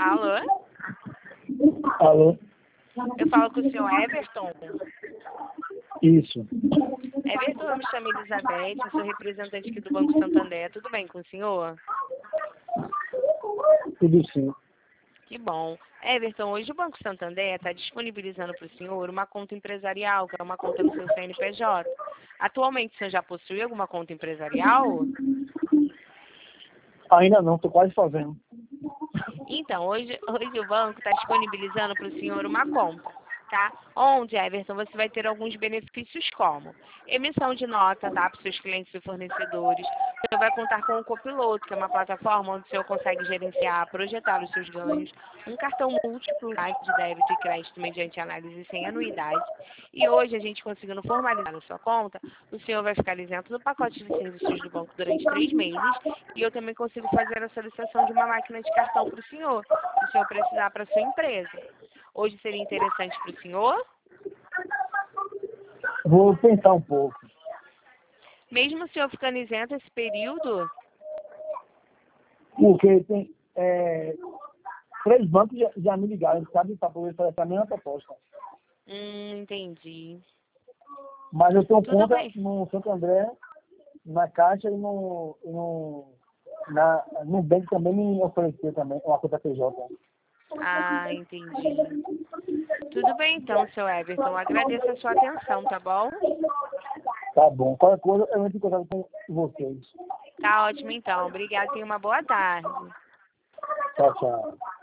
Alô? Alô? Eu falo com o senhor Everton. Isso. Everton, eu me chamo Elizabeth, eu sou representante aqui do Banco Santander. Tudo bem com o senhor? Tudo sim. Que bom. Everton, hoje o Banco Santander está disponibilizando para o senhor uma conta empresarial, que é uma conta no seu CNPJ. Atualmente, o senhor já possui alguma conta empresarial? Ainda não, estou quase fazendo. Então, hoje o banco está disponibilizando para o senhor uma conta, tá? Onde, Everton, você vai ter alguns benefícios como emissão de nota, tá? Para os seus clientes e fornecedores. Você vai contar com o Copiloto, que é uma plataforma onde o senhor consegue gerenciar, projetar os seus ganhos, um cartão múltiplo, tá? De débito e crédito mediante análise sem anuidade. E hoje, a gente conseguindo formalizar a sua conta, o senhor vai ficar isento do pacote de serviços do banco durante 3 meses e eu também consigo fazer a solicitação de uma máquina de cartão para o senhor, se o senhor precisar para a sua empresa. Hoje seria interessante para o senhor? Vou pensar um pouco. Mesmo o senhor ficando isento esse período? Porque tem 3 bancos já me ligaram, sabe, para poder fazer essa mesma proposta. Entendi. Mas eu tenho Tudo conta bem. no Santo André, na Caixa e no Banco também me ofereceu também uma conta PJ. Ah, entendi. Tudo bem então, seu Everton. Agradeço a sua atenção, tá bom? Tá bom. Qualquer coisa eu entro em contato com vocês. Tá ótimo então. Obrigada. Tenha uma boa tarde. Tchau, tchau.